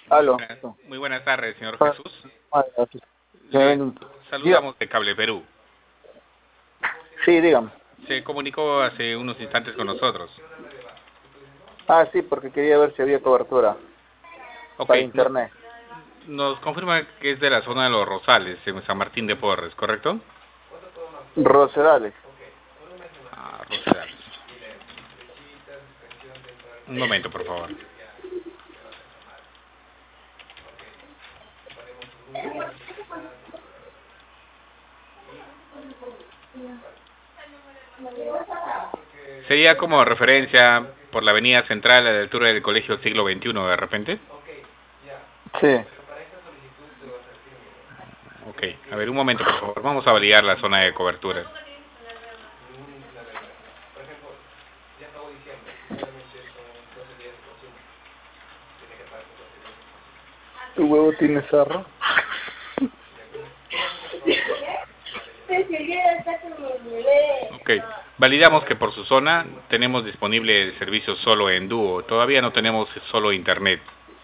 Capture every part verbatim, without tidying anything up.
Muy Aló. buenas, muy buenas tardes, señor Ah, Jesús. ah, gracias. Le Eh, diga- saludamos de Cable Perú. Sí, dígame. Se comunicó hace unos instantes con nosotros. Ah, sí, porque quería ver si había cobertura Ok, para no- internet. nos confirma que es de la zona de Los Rosales, en San Martín de Porres, ¿correcto? Rosedales. Ah, Rosedales. Un momento, por favor. Sería como referencia por la avenida central a la altura del Colegio Siglo veintiuno, de repente. Sí. Ok, a ver, un momento, por favor. Vamos a validar la zona de cobertura. ¿Tu huevo tiene sarro? Ok, validamos que por su zona tenemos disponible el servicio solo en dúo. Todavía no tenemos solo internet.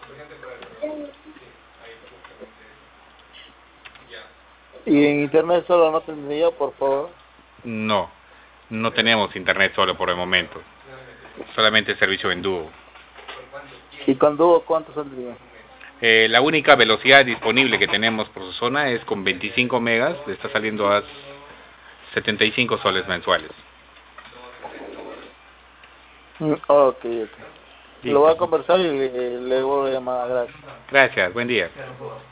Y en internet solo no tendría, por favor. No, no tenemos internet solo por el momento. Solamente servicio en dúo. ¿Y con dúo cuánto saldría? Eh, la única velocidad disponible que tenemos por su zona es con veinticinco megas. Le está saliendo a setenta y cinco soles mensuales. Mm, ok, ok. Lo voy Listo. a conversar y le, le voy a llamar. Gracias. Gracias, buen día.